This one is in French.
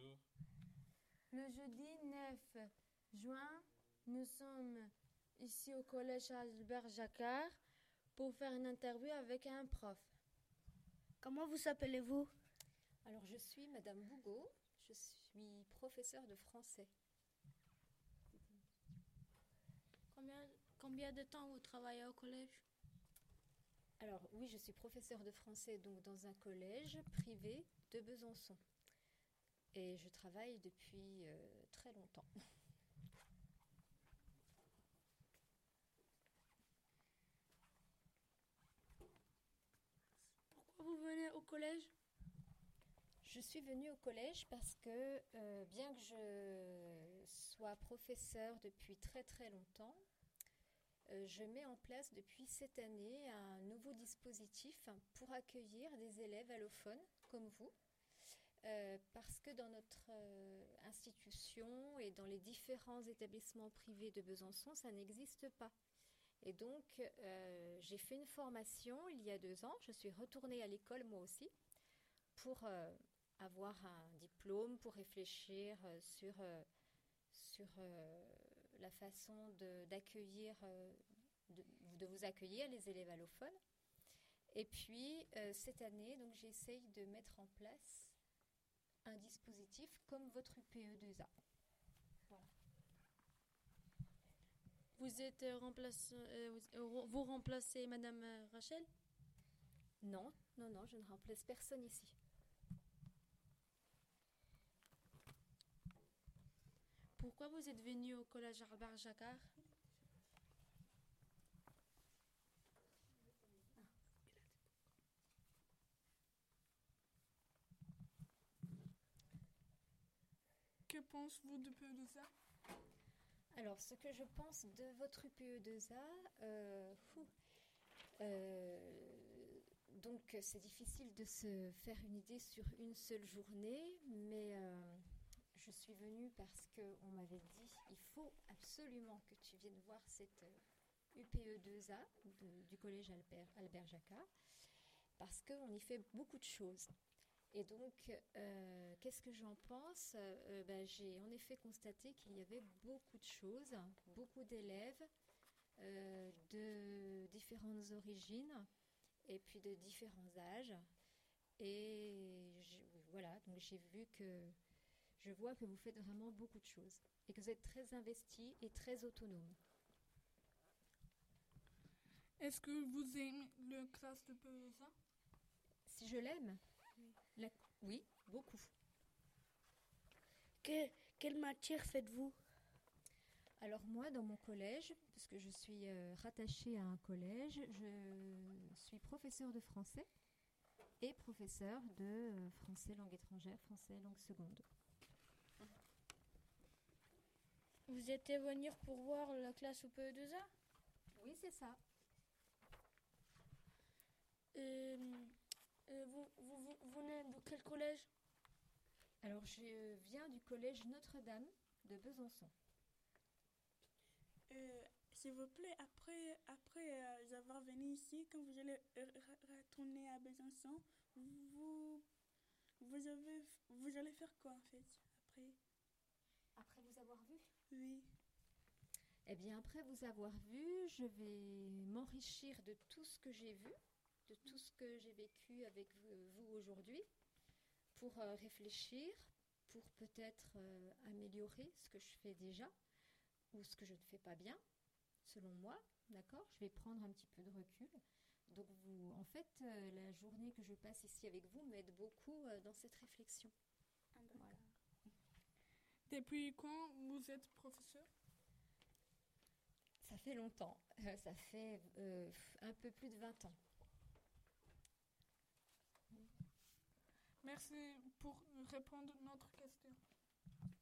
bonjour. Le jeudi 9 juin, nous sommes ici au collège Albert Jacquard pour faire une interview avec un prof. Comment vous appelez-vous? Alors, je suis Madame Bougot, je suis professeure de français. Combien de temps vous travaillez au collège? Alors, oui, je suis professeure de français donc dans un collège privé de Besançon. Et je travaille depuis très longtemps. Pourquoi vous venez au collège? Je suis venue au collège parce que bien que je sois professeure depuis très très longtemps, je mets en place depuis cette année un nouveau dispositif pour accueillir des élèves allophones comme vous. Parce que dans notre institution et dans les différents établissements privés de Besançon, ça n'existe pas. Et donc, j'ai fait une formation il y a 2 ans. Je suis retournée à l'école moi aussi pour avoir un diplôme, pour réfléchir sur la façon d'accueillir, de vous accueillir, les élèves allophones. Et puis, cette année, donc, j'essaye de mettre en place un dispositif comme votre UPE2A. Voilà. Vous remplacez Madame Rachel? Non, je ne remplace personne ici. Pourquoi vous êtes venu au collège Albert Jacquard? Que pensez-vous de UPE2A? Alors, ce que je pense de votre UPE2A, donc c'est difficile de se faire une idée sur une seule journée, mais je suis venue parce qu'on m'avait dit il faut absolument que tu viennes voir cette UPE2A du collège Albert Jacquard, parce qu'on y fait beaucoup de choses. Et donc, qu'est-ce que j'en pense? J'ai en effet constaté qu'il y avait beaucoup de choses, beaucoup d'élèves de différentes origines et puis de différents âges. Et voilà, donc je vois que vous faites vraiment beaucoup de choses et que vous êtes très investis et très autonomes. Est-ce que vous aimez le classe de UPE2A? Si je l'aime? Oui, beaucoup. Quelle matière faites-vous? Alors moi, dans mon collège, puisque je suis rattachée à un collège, je suis professeure de français et professeure de français langue étrangère, français langue seconde. Vous êtes venir pour voir la classe UPE2A? Oui, c'est ça. Vous venez de quel collège? Alors, je viens du collège Notre-Dame de Besançon. S'il vous plaît, après avoir venu ici, quand vous allez retourner à Besançon, vous allez faire quoi en fait après? Après vous avoir vu? Oui. Eh bien, après vous avoir vu, je vais m'enrichir de tout ce que j'ai vu, de tout ce que j'ai vécu avec vous aujourd'hui, pour réfléchir, pour peut-être améliorer ce que je fais déjà ou ce que je ne fais pas bien, selon moi, d'accord? Je vais prendre un petit peu de recul. Donc, en fait, la journée que je passe ici avec vous m'aide beaucoup dans cette réflexion. Voilà. Depuis quand vous êtes professeur? Ça fait longtemps. Ça fait un peu plus de 20 ans. Merci pour répondre à notre question.